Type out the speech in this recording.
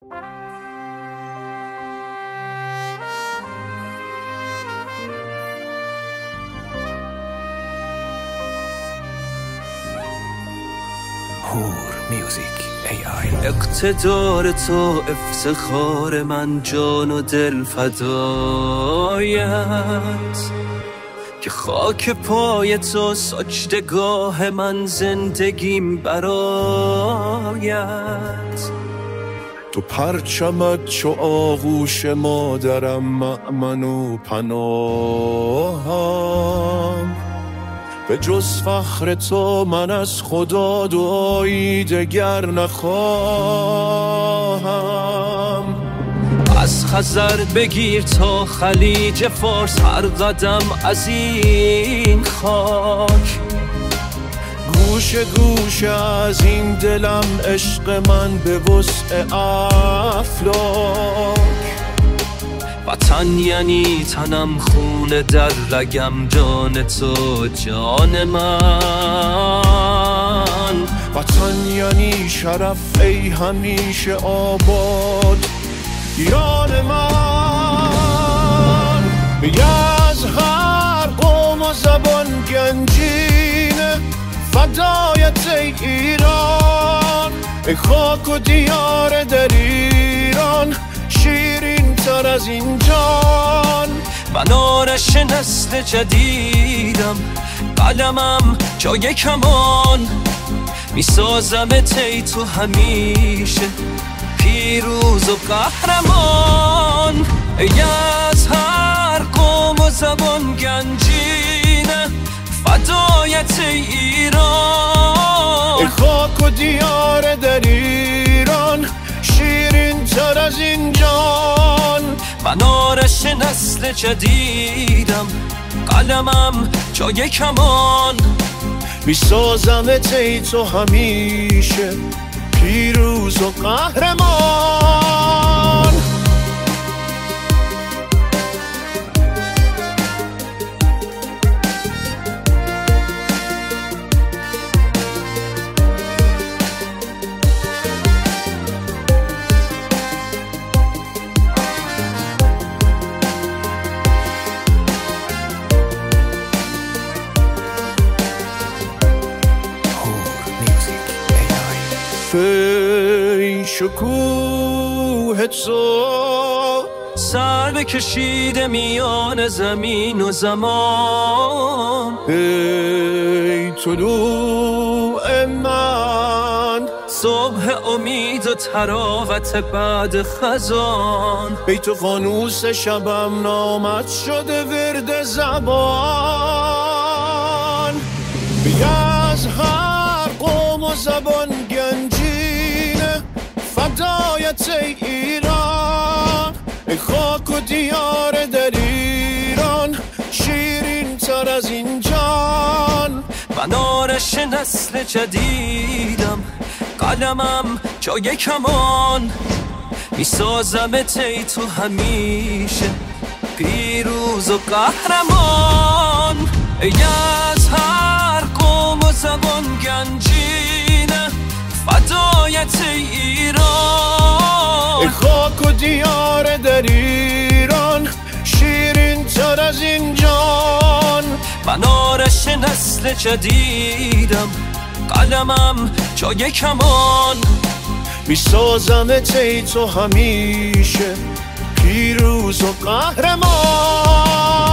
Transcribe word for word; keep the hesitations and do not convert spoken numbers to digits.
هور میوزیک ای آی. اقتدار تو افتخار من، جان و دل فدایت، که خاک پای تو سجدگاه من، زندگیم برایت. تو پرچمت چو آغوش مادرم، مأمن و پناهم. به جز فخر تو من از خدا دعایی دگر نخواهم. از خزر بگیر تا خلیج فارس، هر قدم از این خاک. گوش گوش از این دلم عشق من به وسع افلاک. وطن یعنی تنم، خون در رگم، جان تو جان من. وطن یعنی شرف ای همیشه آباد ایران من. بگه از هر قوم و زبان گنجینه، فدایت ای ایران. ای خاک و دیار در ایران، شیرین تر از این جان. من آرش نسل جدیدم، قلمم جای کمان. میسازمت ای تو همیشه پیروز و قهرمان. ای از هر قوم و زبان گنجینه، فدایت ای ایران. ای خاک و دیار در ایران، شیرین تر از این جان. من آرش نسل جدیدم، قلمم جای کمان. میسازمت ای تو همیشه پیروز و قهرمان. ای شکوه تو سر بکشیده میان زمین و زمان. ای طلوع من، صبح امید و تراوت بعد خزان. ای تو فانوس شبم، نامت شده ورد زبان. بی از هر قوم و زبان گنجینه، فدایت ای ایران. ای خاک و دیار در ایران، شیرین تر از این جان. من آرش نسل جدیدم، قلمم جای کمان. میسازمت ای تو همیشه پیروز و قهرمان. ای از هر قوم و زبان گنجینه، فدایت ای ایران. ای خاک و دیار در ایران، شیرین تر از این جان. من آرش نسل جدیدم، قلمم جای کمان. میسازمت ای تو همیشه پیروز و قهرمان.